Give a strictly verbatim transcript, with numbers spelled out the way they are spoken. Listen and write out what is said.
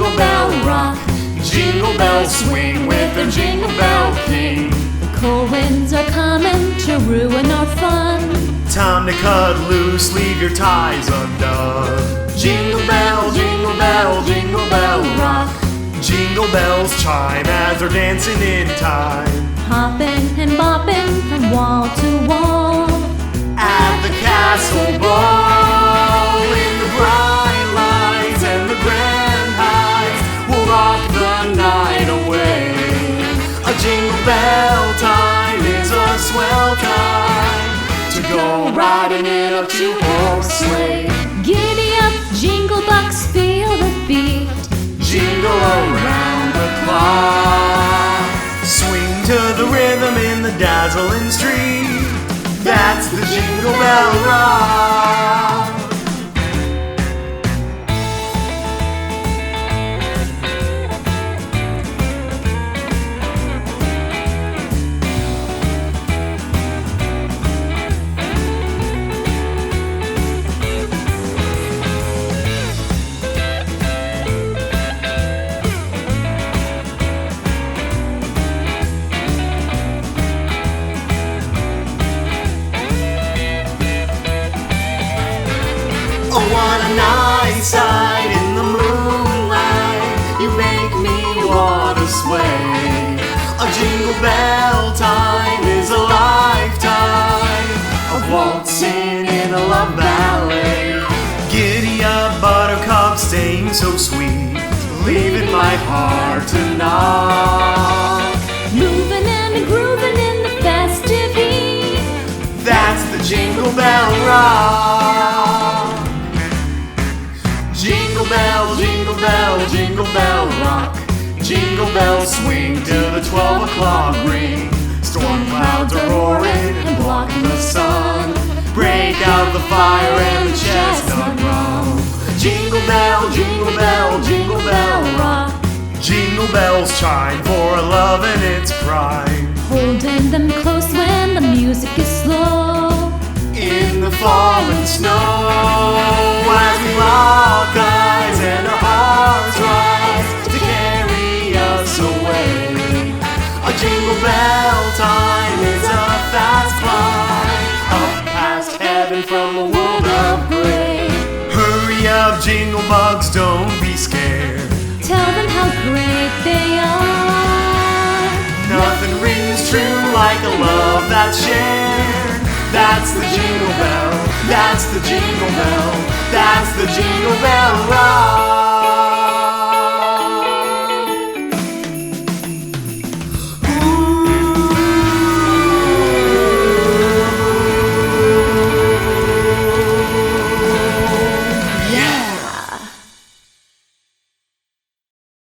jingle bell rock. Jingle bells swing with the Jingle Bell King. The cold winds are coming to ruin our fun. Time to cut loose, leave your ties undone. Jingle bell, jingle bell, jingle bell rock. Jingle bells chime as they're dancing in time. Hopping and bopping from wall to wall. At the castle ball, in the bright lights and the grand heights, we'll rock the night away. A jingle bell time is a swell time to go riding in a two-horse sleigh. Giddy up, jingle bucks, feel the beat. Jingle around the clock. Swing to the rhythm in the dazzling street. That's the Jingle Bell Rock. Oh, what a nice sight in the moonlight. You make me wanna sway. A jingle bell time is a lifetime of waltzing in a love ballet. Giddy up, buttercup, staying so sweet, leaving my heart to knock. Moving and grooving in the festive heat. That's the Jingle Bell Rock. Jingle bell, jingle bell, jingle bell rock. Jingle bells swing till the twelve o'clock ring. Storm clouds are roaring and blocking the sun. Break out the fire and the chestnut rum. Jingle bell, jingle bell, jingle bell rock. Jingle bells chime for a love in its prime. Holding them close when the music is slow. In the falling snow, as we lock eyes and our hearts rise to carry us away. A jingle bell time is a fast climb up past heaven from a world of gray. Hurry up, jingle bugs, don't be scared. Tell them how great they are. Nothing rings true like a love that's shared. That's the Jingle Bell, that's the Jingle Bell, that's the Jingle Bell Rock.